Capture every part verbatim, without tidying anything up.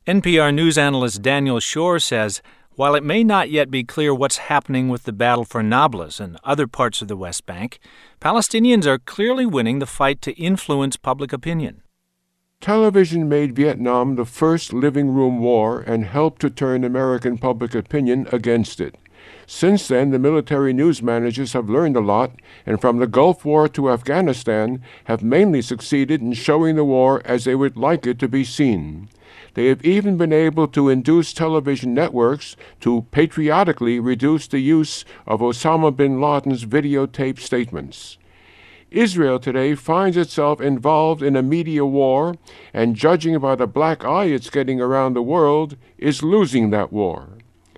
N P R News analyst Daniel Schorr says, while it may not yet be clear what's happening with the battle for Nablus and other parts of the West Bank, Palestinians are clearly winning the fight to influence public opinion. Television made Vietnam the first living room war and helped to turn American public opinion against it. Since then, the military news managers have learned a lot, and from the Gulf War to Afghanistan, have mainly succeeded in showing the war as they would like it to be seen. They have even been able to induce television networks to patriotically reduce the use of Osama bin Laden's videotaped statements. Israel today finds itself involved in a media war, and judging by the black eye it's getting around the world, is losing that war.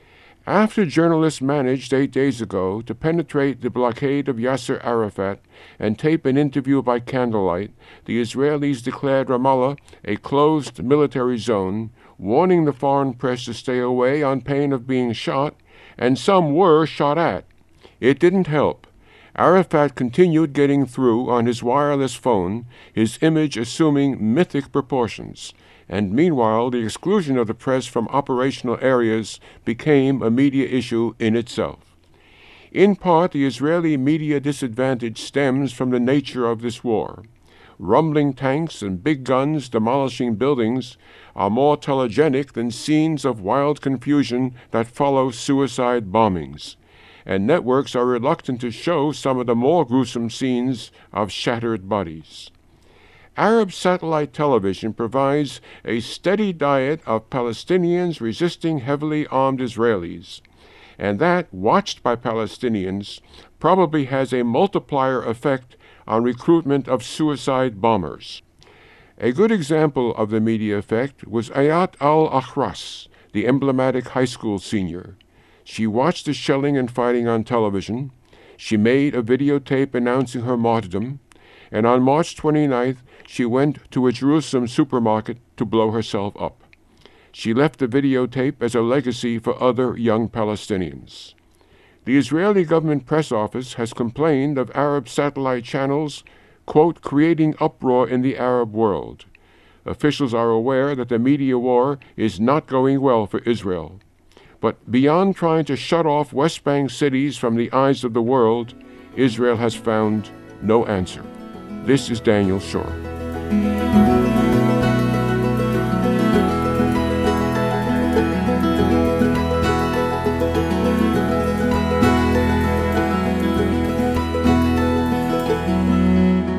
After journalists managed eight days ago to penetrate the blockade of Yasser Arafat and tape an interview by candlelight, the Israelis declared Ramallah a closed military zone, warning the foreign press to stay away on pain of being shot, and some were shot at. It didn't help. Arafat continued getting through on his wireless phone, his image assuming mythic proportions. And meanwhile, the exclusion of the press from operational areas became a media issue in itself. In part, the Israeli media disadvantage stems from the nature of this war. Rumbling tanks and big guns demolishing buildings are more telegenic than scenes of wild confusion that follow suicide bombings, and networks are reluctant to show some of the more gruesome scenes of shattered bodies. Arab satellite television provides a steady diet of Palestinians resisting heavily armed Israelis, and that, watched by Palestinians, probably has a multiplier effect on recruitment of suicide bombers. A good example of the media effect was Ayat al-Akhras, the emblematic high school senior. She watched the shelling and fighting on television. She made a videotape announcing her martyrdom, and on March twenty-ninth, she went to a Jerusalem supermarket to blow herself up. She left the videotape as a legacy for other young Palestinians. The Israeli government press office has complained of Arab satellite channels, quote, creating uproar in the Arab world. Officials are aware that the media war is not going well for Israel. But beyond trying to shut off West Bank cities from the eyes of the world, Israel has found no answer. This is Daniel Schorr.